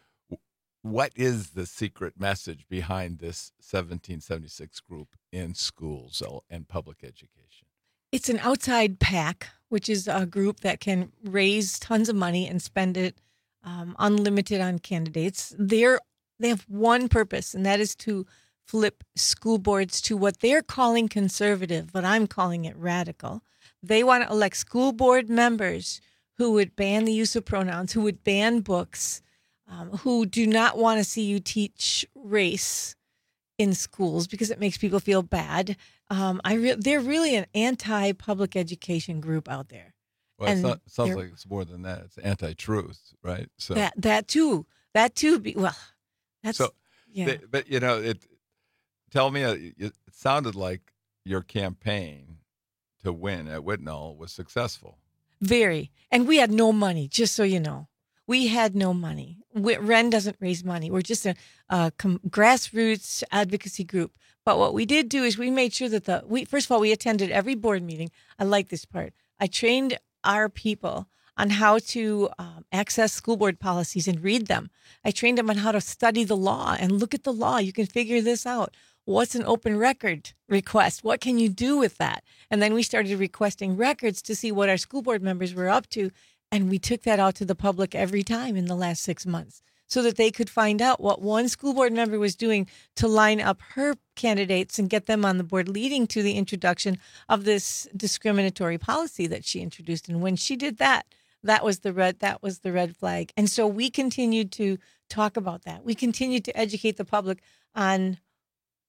what is the secret message behind this seventeen seventy-six group in schools and public education? It's an outside PAC, which is a group that can raise tons of money and spend it um, unlimited on candidates. They're, they have one purpose, and that is to flip school boards to what they're calling conservative, but I'm calling it radical. They want to elect school board members who would ban the use of pronouns, who would ban books, Um, who do not want to see you teach race in schools because it makes people feel bad. Um, I re- they're really an anti-public education group out there. Well, and it's not, it sounds like it's more than that. It's anti-truth, right? So that that too, that too. Be, well, that's so. Yeah. They, but you know, it. Tell me, uh, it sounded like your campaign to win at Whitnall was successful. Very, and we had no money. Just so you know. We had no money. We, Ren doesn't raise money. We're just a, a com- grassroots advocacy group. But what we did do is we made sure that the, we first of all, we attended every board meeting. I like this part. I trained our people on how to um, access school board policies and read them. I trained them on how to study the law and look at the law. You can figure this out. What's an open record request? What can you do with that? And then we started requesting records to see what our school board members were up to. And we took that out to the public every time in the last six months so that they could find out what one school board member was doing to line up her candidates and get them on the board, leading to the introduction of this discriminatory policy that she introduced. And when she did that, that was the red, that was the red flag. And so we continued to talk about that. We continued to educate the public on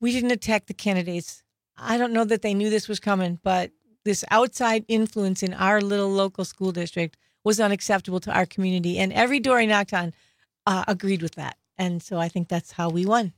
we didn't attack the candidates. I don't know that they knew this was coming, but this outside influence in our little local school district was unacceptable to our community. And every door I knocked on uh, agreed with that. And so I think that's how we won.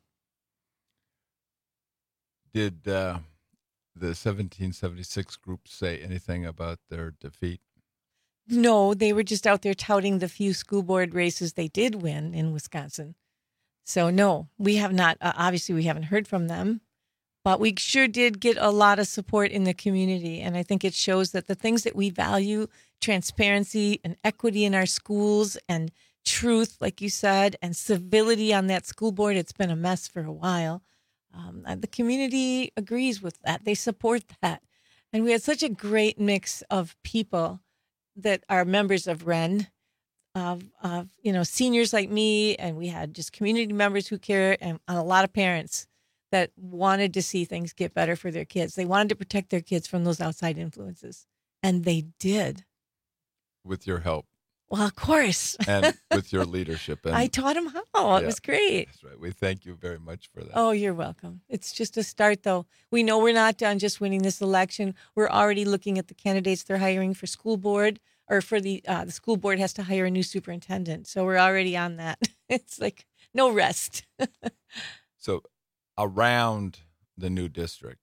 Did uh, the seventeen seventy-six group say anything about their defeat? No, they were just out there touting the few school board races they did win in Wisconsin. So no, we have not, uh, obviously we haven't heard from them, but we sure did get a lot of support in the community. And I think it shows that the things that we value, transparency and equity in our schools and truth, like you said, and civility on that school board, it's been a mess for a while. Um, the community agrees with that. They support that. And we had such a great mix of people that are members of R E N, of, of, you know, seniors like me, and we had just community members who care, and a lot of parents that wanted to see things get better for their kids. They wanted to protect their kids from those outside influences, and they did. With your help. Well, of course. And with your leadership. And I taught them how. It yeah, was great. That's right. We thank you very much for that. Oh, you're welcome. It's just a start, though. We know we're not done just winning this election. We're already looking at the candidates they're hiring for school board, or for the uh, the school board has to hire a new superintendent. So we're already on that. It's like no rest. So around the new district,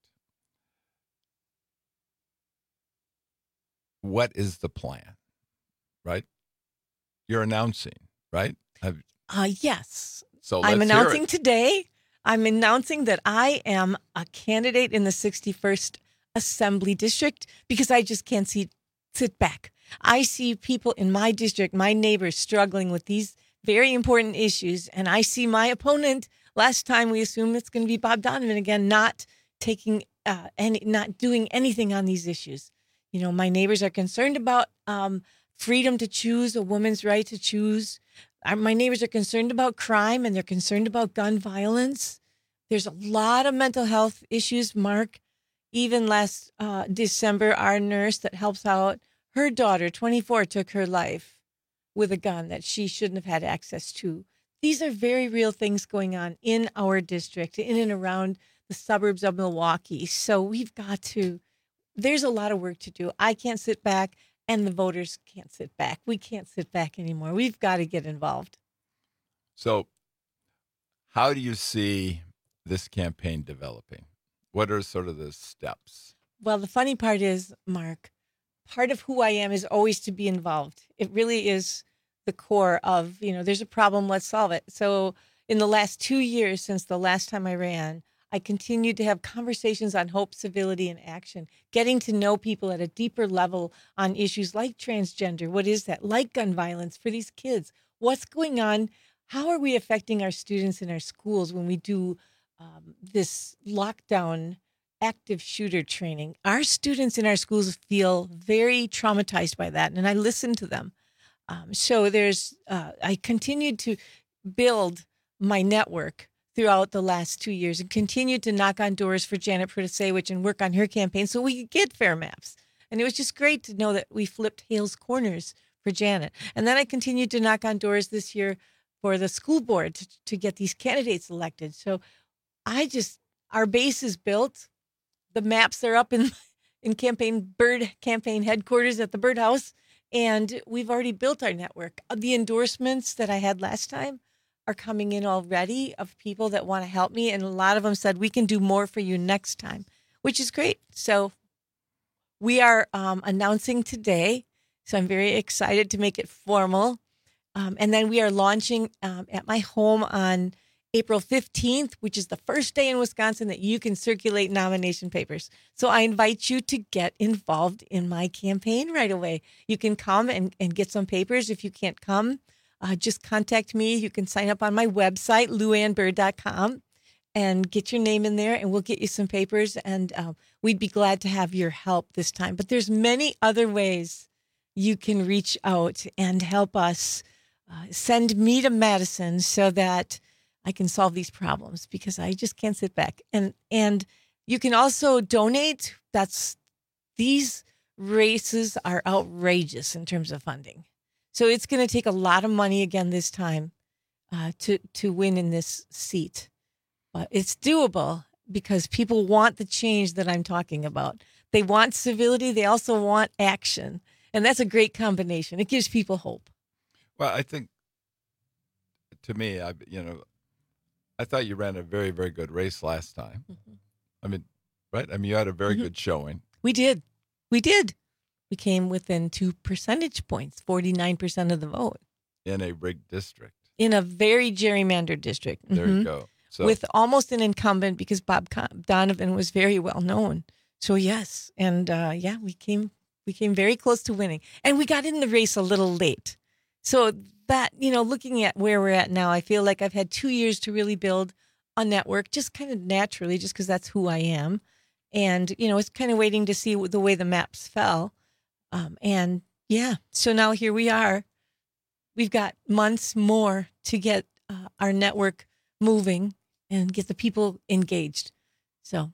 what is the plan, right? You're announcing, right? Have, uh, yes. So let's I'm hear announcing it. today, I'm announcing that I am a candidate in the sixty-first Assembly District because I just can't see, sit back. I see people in my district, my neighbors, struggling with these very important issues. And I see my opponent, last time we assumed it's going to be Bob Donovan again, not taking uh, any, not doing anything on these issues. You know, my neighbors are concerned about um, freedom to choose, a woman's right to choose. Our, my neighbors are concerned about crime, and they're concerned about gun violence. There's a lot of mental health issues, Mark. Even last uh, December, our nurse that helps out, her daughter, twenty-four, took her life with a gun that she shouldn't have had access to. These are very real things going on in our district, in and around the suburbs of Milwaukee. So we've got to, there's a lot of work to do. I can't sit back, and the voters can't sit back. We can't sit back anymore. We've got to get involved. So how do you see this campaign developing? What are sort of the steps? Well, the funny part is, Mark, part of who I am is always to be involved. It really is the core of, you know, there's a problem, let's solve it. So in the last two years since the last time I ran, I continued to have conversations on hope, civility, and action, getting to know people at a deeper level on issues like transgender. What is that? Like gun violence for these kids. What's going on? How are we affecting our students in our schools when we do um, this lockdown active shooter training? Our students in our schools feel very traumatized by that, and I listen to them. Um, so there's, uh, I continued to build my network throughout the last two years and continued to knock on doors for Janet Protasewicz and work on her campaign so we could get fair maps. And it was just great to know that we flipped Hales Corners for Janet. And then I continued to knock on doors this year for the school board to, to get these candidates elected. So I just, our base is built. The maps are up in, in campaign Bird campaign headquarters at the Birdhouse. And we've already built our network. The endorsements that I had last time are coming in already of people that want to help me. And a lot of them said, we can do more for you next time, which is great. So we are um, announcing today. So I'm very excited to make it formal. Um, and then we are launching um, at my home on April fifteenth, which is the first day in Wisconsin that you can circulate nomination papers. So I invite you to get involved in my campaign right away. You can come and, and get some papers. If you can't come, uh, just contact me. You can sign up on my website, lou ann bird dot com, and get your name in there, and we'll get you some papers. And uh, we'd be glad to have your help this time. But there's many other ways you can reach out and help us. Uh, send me to Madison so that I can solve these problems, because I just can't sit back. And and you can also donate. That's, these races are outrageous in terms of funding. So it's going to take a lot of money again this time uh, to, to win in this seat. But it's doable. because people want the change that I'm talking about. They want civility. They also want action. And that's a great combination. It gives people hope. Well, I think, to me, I you know, I thought you ran a very, very good race last time. Mm-hmm. I mean, right? I mean, you had a very mm-hmm. good showing. We did. We did. We came within two percentage points, forty-nine percent of the vote. In a rigged district. In a very gerrymandered district. There mm-hmm. you go. So, with almost an incumbent because Bob Donovan was very well known. So, yes. And, uh, yeah, we came we came very close to winning. And we got in the race a little late. So that, you know, looking at where we're at now, I feel like I've had two years to really build a network just kind of naturally, just because that's who I am. And, you know, it's kind of waiting to see the way the maps fell. Um, and, yeah, so now here we are. We've got months more to get uh, our network moving and get the people engaged. So,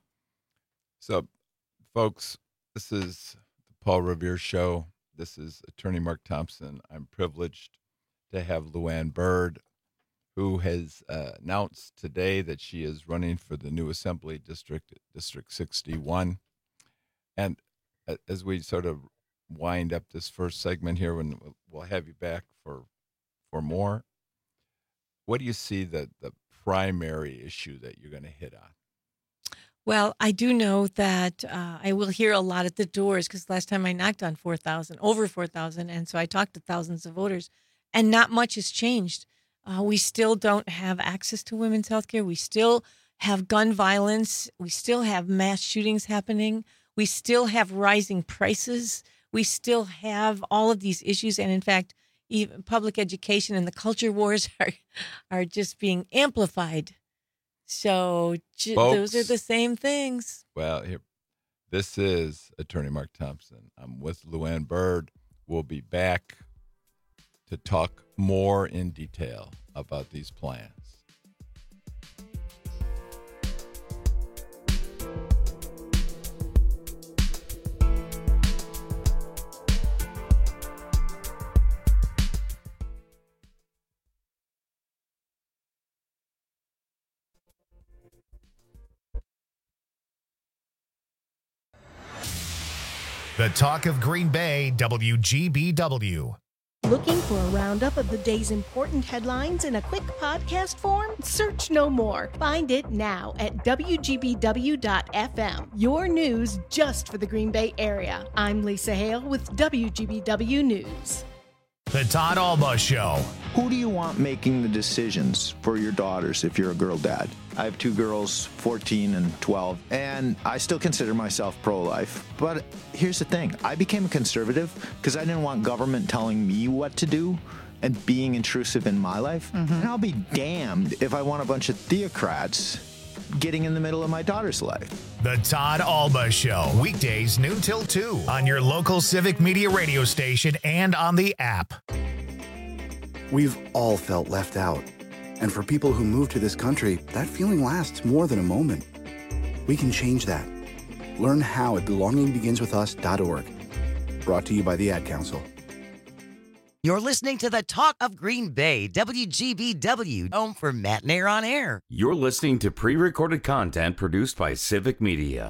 so, folks, this is the Paul Revere Show. This is Attorney Mark Thompson. I'm privileged to have Luann Byrd, who has uh, announced today that she is running for the new Assembly District, District sixty-one. And as we sort of wind up this first segment here, when we'll have you back for for more, what do you see the, the primary issue that you're going to hit on? Well, I do know that uh, I will hear a lot at the doors because last time I knocked on four thousand, over four thousand, and so I talked to thousands of voters, and not much has changed. Uh, we still don't have access to women's health care. We still have gun violence. We still have mass shootings happening. We still have rising prices. We still have all of these issues, and in fact, even public education and the culture wars are are just being amplified. So j- Folks, those are the same things. Well, here, this is Attorney Mark Thompson. I'm with Luann Byrd. We'll be back to talk more in detail about these plans. The Talk of Green Bay, W G B W. Looking for a roundup of the day's important headlines in a quick podcast form? Search no more. Find it now at W G B W dot F M. Your news just for the Green Bay area. I'm Lisa Hale with W G B W News. The Todd Alba Show. Who do you want making the decisions for your daughters if you're a girl dad? I have two girls, fourteen and twelve, and I still consider myself pro-life. But here's the thing. I became a conservative because I didn't want government telling me what to do and being intrusive in my life. Mm-hmm. And I'll be damned if I want a bunch of theocrats getting in the middle of my daughter's life. The Todd Alba Show. Weekdays noon till two on your local Civic Media radio station and on the app. We've all felt left out. And for people who move to this country, that feeling lasts more than a moment. We can change that. Learn how at belonging begins with us dot org. Brought to you by the Ad Council. You're listening to the Talk of Green Bay, W G B W, home for Matt Nair on Air. You're listening to pre-recorded content produced by Civic Media.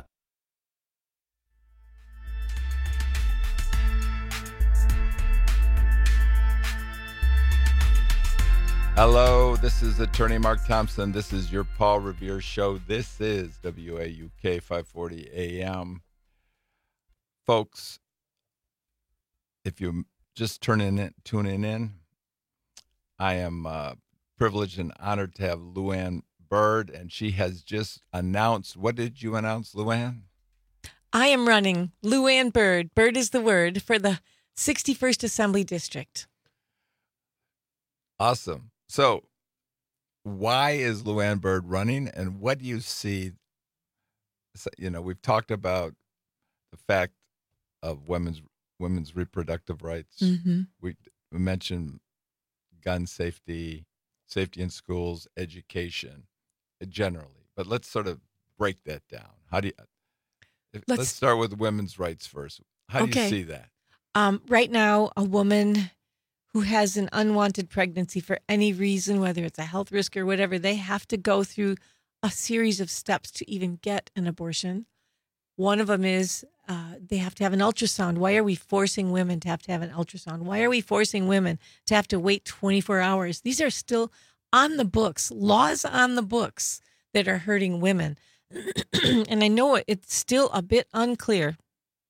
Hello, this is Attorney Mark Thompson. This is your Paul Revere Show. This is W A U K five forty A M. Folks, if you just turning in, tuning in, I am uh, privileged and honored to have Luann Byrd, and she has just announced. What did you announce, Luann? I am running Luann Byrd. Byrd is the word for the sixty-first Assembly District. Awesome. So, why is Luann Byrd running, and what do you see? You know, we've talked about the fact of women's women's reproductive rights. Mm-hmm. We, we mentioned gun safety, safety in schools, education, generally. But let's sort of break that down. How do you? If, let's, let's start with women's rights first. How okay. do you see that? Um, right now, a woman who has an unwanted pregnancy for any reason, whether it's a health risk or whatever, they have to go through a series of steps to even get an abortion. One of them is uh, they have to have an ultrasound. Why are we forcing women to have to have an ultrasound? Why are we forcing women to have to wait twenty-four hours? These are still on the books, laws on the books that are hurting women. And I know it's still a bit unclear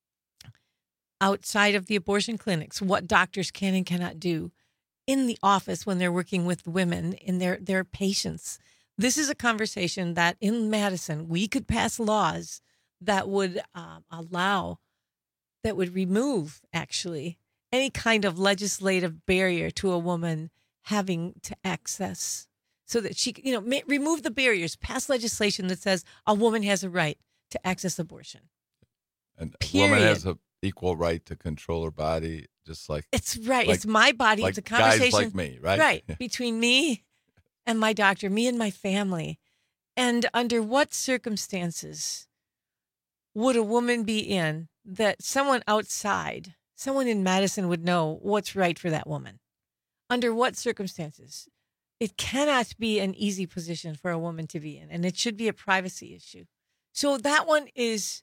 outside of the abortion clinics what doctors can and cannot do in the office when they're working with women in their, their patients. This is a conversation that in Madison, we could pass laws that would um, allow, that would remove actually any kind of legislative barrier to a woman having to access, so that she, you know, may, remove the barriers, pass legislation that says a woman has a right to access abortion. And a Period. woman has an equal right to control her body, just like It's right. like- it's my body. like It's a conversation. guys like me, right? Right. Between me and my doctor, me and my family. And under what circumstances would a woman be in that someone outside, someone in Madison would know what's right for that woman? Under what circumstances? It cannot be an easy position for a woman to be in, and it should be a privacy issue. So that one is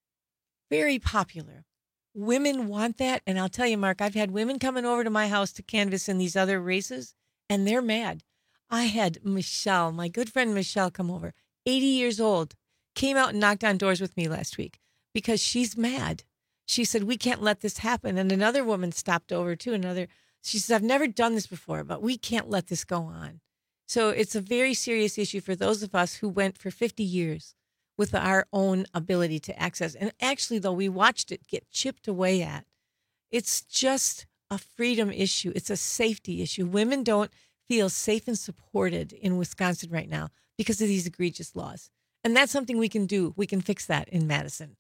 very popular. Women want that. And I'll tell you, Mark, I've had women coming over to my house to canvass in these other races, and they're mad. I had Michelle, my good friend Michelle, come over, eighty years old, came out and knocked on doors with me last week because she's mad. She said, we can't let this happen. And another woman stopped over too, another. She says, I've never done this before, but we can't let this go on. So it's a very serious issue for those of us who went for fifty years with our own ability to access. And actually, though, we watched it get chipped away at. It's just a freedom issue. It's a safety issue. Women don't feel safe and supported in Wisconsin right now because of these egregious laws. And that's something we can do. We can fix that in Madison.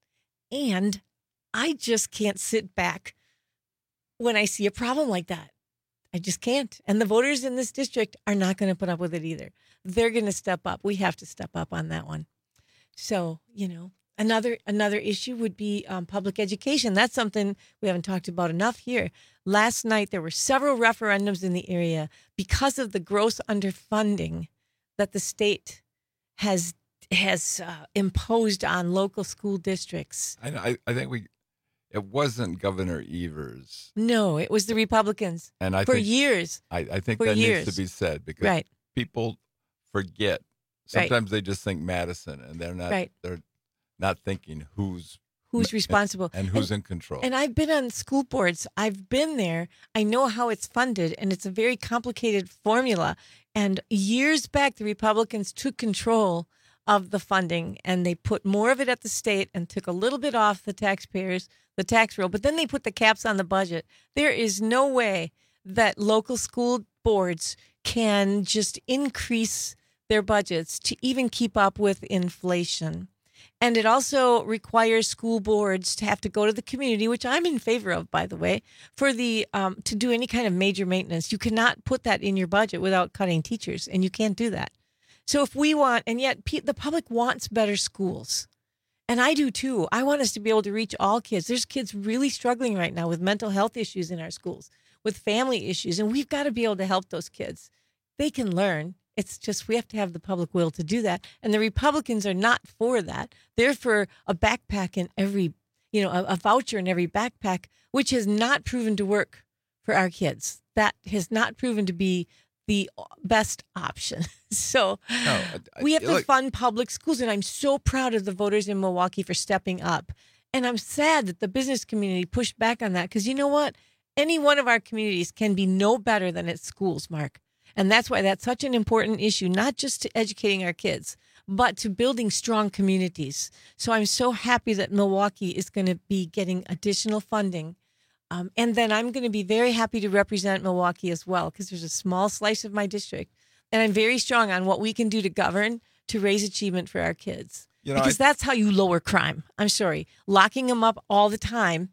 And I just can't sit back when I see a problem like that. I just can't. And the voters in this district are not going to put up with it either. They're going to step up. We have to step up on that one. So, you know, another another issue would be um, public education. That's something we haven't talked about enough here. Last night, there were several referendums in the area because of the gross underfunding that the state has has uh, imposed on local school districts. I, I I think we, it wasn't Governor Evers. No, it was the Republicans. And I for think, years. I, I think for that years. needs to be said because Right. people forget. Right. Sometimes they just think Madison, and they're not. Right. They're not thinking who's Who's responsible and who's and, in control. And I've been on school boards. I've been there. I know how it's funded, and it's a very complicated formula. And years back, the Republicans took control of the funding, and they put more of it at the state and took a little bit off the taxpayers, the tax roll. But then they put the caps on the budget. There is no way that local school boards can just increase their budgets to even keep up with inflation. And it also requires school boards to have to go to the community, which I'm in favor of, by the way, for the um, to do any kind of major maintenance. You cannot put that in your budget without cutting teachers, and you can't do that. So if we want, and yet pe- the public wants better schools, and I do too. I want us to be able to reach all kids. There's kids really struggling right now with mental health issues in our schools, with family issues, and we've got to be able to help those kids. They can learn. It's just we have to have the public will to do that. And the Republicans are not for that. They're for a backpack in every, you know, a, a voucher in every backpack, which has not proven to work for our kids. That has not proven to be the best option. So No, I- we have to look- fund public schools. And I'm so proud of the voters in Milwaukee for stepping up. And I'm sad that the business community pushed back on that because you know what? Any one of our communities can be no better than its schools, Mark. And that's why that's such an important issue, not just to educating our kids, but to building strong communities. So I'm so happy that Milwaukee is going to be getting additional funding. Um, and then I'm going to be very happy to represent Milwaukee as well, because there's a small slice of my district. And I'm very strong on what we can do to govern to raise achievement for our kids. You know, because I- that's how you lower crime. I'm sorry. Locking them up all the time.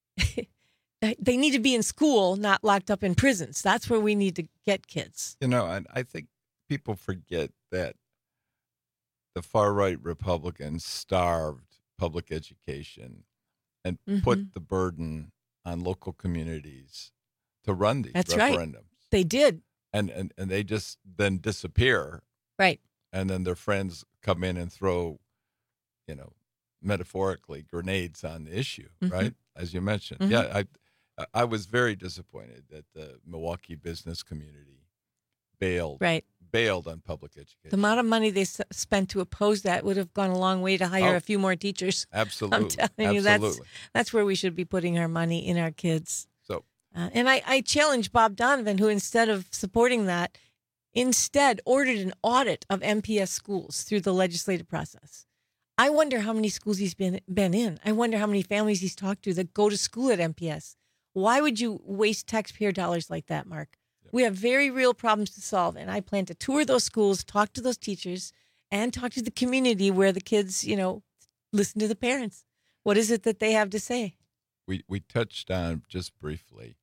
They need to be in school, not locked up in prisons. That's where we need to get kids. You know, and I think people forget that the far right Republicans starved public education and Mhm. put the burden on local communities to run these That's right. referendums. They did. And, and and they just then disappear. Right. and then their friends come in and throw, you know, metaphorically grenades on the issue, mm-hmm. right? As you mentioned. Mm-hmm. Yeah, I I was very disappointed that the Milwaukee business community bailed right. bailed on public education. The amount of money they s- spent to oppose that would have gone a long way to hire oh, a few more teachers. Absolutely. I'm telling absolutely. you, that's that's where we should be putting our money, in our kids. So, uh, and I, I challenge Bob Donovan, who instead of supporting that, instead ordered an audit of M P S schools through the legislative process. I wonder how many schools he's been been in. I wonder how many families he's talked to that go to school at M P S. Why would you waste taxpayer dollars like that, Mark? Yep. We have very real problems to solve, and I plan to tour those schools, talk to those teachers, and talk to the community where the kids, you know, listen to the parents. What is it that they have to say? We we touched on just briefly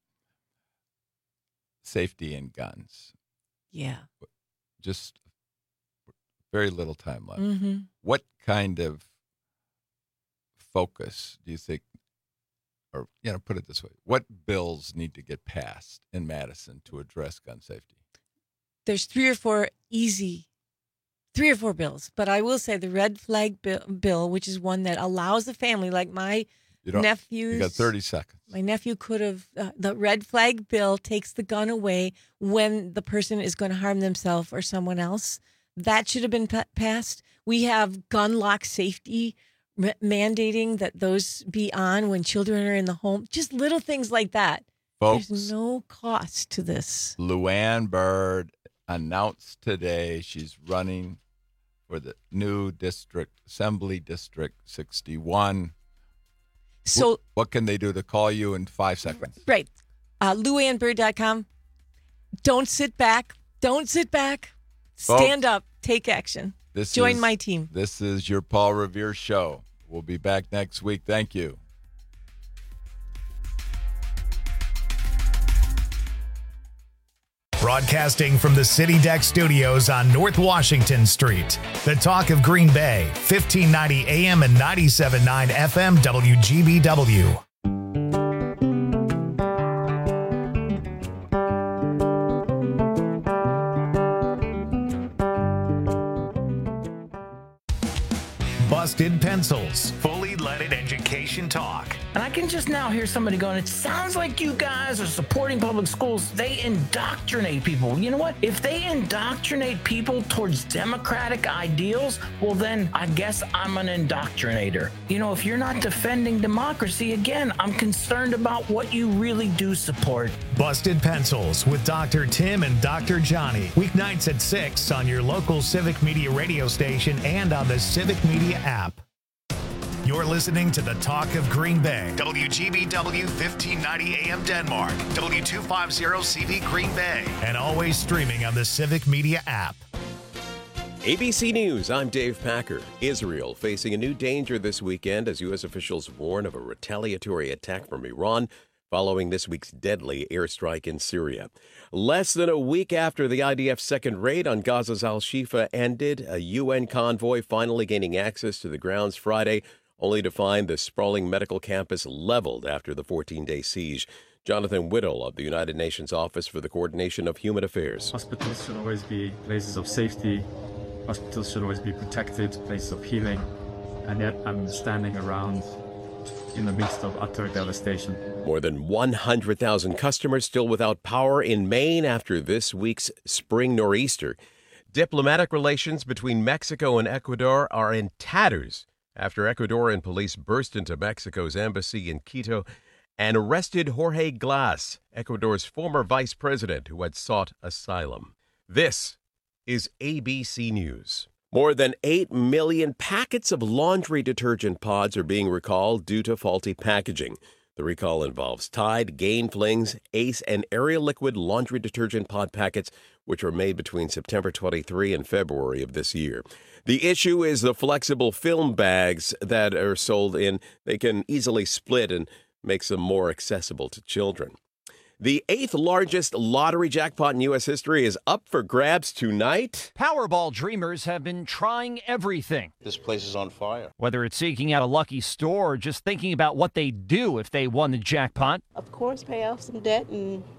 safety and guns. Yeah. Just very little time left. Mm-hmm. What kind of focus do you think, or, you know, put it this way, what bills need to get passed in Madison to address gun safety? There's three or four easy, three or four bills, but I will say the red flag bill, bill which is one that allows a family like my you don't, nephews. You got thirty seconds. My nephew could have, uh, the red flag bill takes the gun away when the person is going to harm themselves or someone else. That should have been pa- passed. We have gun lock safety r- mandating that those be on when children are in the home. Just little things like that. Folks, there's no cost to this. Luann Byrd announced today she's running for the new district, Assembly District sixty-one. So, what can they do to call you in five seconds? Right. Uh, Lou Ann Bird dot com. Don't sit back. Don't sit back. Stand Folks, up. Take action. This Join is, my team. This is your Paul Revere Show. We'll be back next week. Thank you. Broadcasting from the City Deck Studios on North Washington Street. The Talk of Green Bay, fifteen ninety A M and ninety-seven point nine F M W G B W. Busted Pencils, fully leaded education talk. And I can just now hear somebody going, it sounds like you guys are supporting public schools. They indoctrinate people. You know what? If they indoctrinate people towards democratic ideals, well, then I guess I'm an indoctrinator. You know, if you're not defending democracy, again, I'm concerned about what you really do support. Busted Pencils with Doctor Tim and Doctor Johnny. Weeknights at six on your local Civic Media radio station and on the Civic Media app. You're listening to the Talk of Green Bay. W G B W fifteen ninety A M Denmark. W two fifty C V Green Bay. And always streaming on the Civic Media app. A B C News, I'm Dave Packer. Israel facing a new danger this weekend as U S officials warn of a retaliatory attack from Iran following this week's deadly airstrike in Syria. Less than a week after the I D F's second raid on Gaza's Al-Shifa ended, a U N convoy finally gaining access to the grounds Friday, only to find the sprawling medical campus leveled after the fourteen-day siege. Jonathan Whittle of the United Nations Office for the Coordination of Human Affairs. Hospitals should always be places of safety. Hospitals should always be protected, places of healing. And yet I'm standing around in the midst of utter devastation. More than one hundred thousand customers still without power in Maine after this week's spring nor'easter. Diplomatic relations between Mexico and Ecuador are in tatters after Ecuadorian police burst into Mexico's embassy in Quito and arrested Jorge Glass, Ecuador's former vice president who had sought asylum. This is A B C News. More than eight million packets of laundry detergent pods are being recalled due to faulty packaging. The recall involves Tide, Gain Flings, Ace, and Ariel Liquid laundry detergent pod packets, which were made between September twenty-third and February of this year. The issue is the flexible film bags that are sold in. They can easily split and makes them more accessible to children. The eighth largest lottery jackpot in U S history is up for grabs tonight. Powerball dreamers have been trying everything. This place is on fire. Whether it's seeking out a lucky store or just thinking about what they'd do if they won the jackpot. Of course, pay off some debt and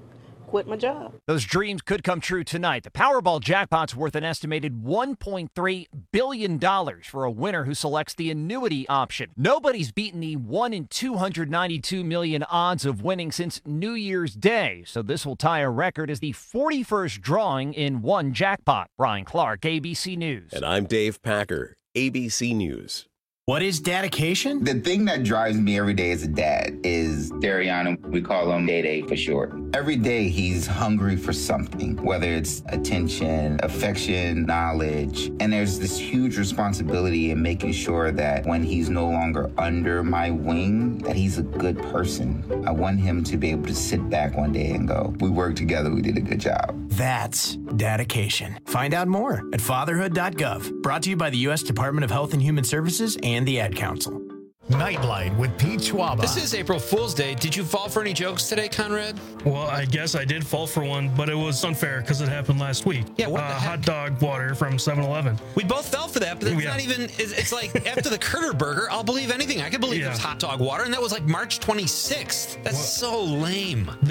quit my job. Those dreams could come true tonight. The Powerball jackpot's worth an estimated one point three billion dollars for a winner who selects the annuity option. Nobody's beaten the one in two hundred ninety-two million odds of winning since New Year's Day, so this will tie a record as the forty-first drawing in one jackpot. Brian Clark, A B C News. And I'm Dave Packer, A B C News. What is dedication? The thing that drives me every day as a dad is Dariano. We call him Day Day for short. Every day he's hungry for something, whether it's attention, affection, knowledge. And there's this huge responsibility in making sure that when he's no longer under my wing, that he's a good person. I want him to be able to sit back one day and go, we worked together, we did a good job. That's dedication. Find out more at fatherhood dot gov. Brought to you by the U S Department of Health and Human Services and the Ad Council. Nightlight with Pete Schwaba. This is April Fool's Day. Did you fall for any jokes today, Conrad? Well, I guess I did fall for one, but it was unfair because it happened last week. Yeah, what uh, the heck? Hot dog water from seven eleven. We both fell for that, but it's Yeah. not even, it's, it's like after the Critter Burger, I'll believe anything. I could believe Yeah. it was hot dog water, and that was like March twenty-sixth. That's so lame.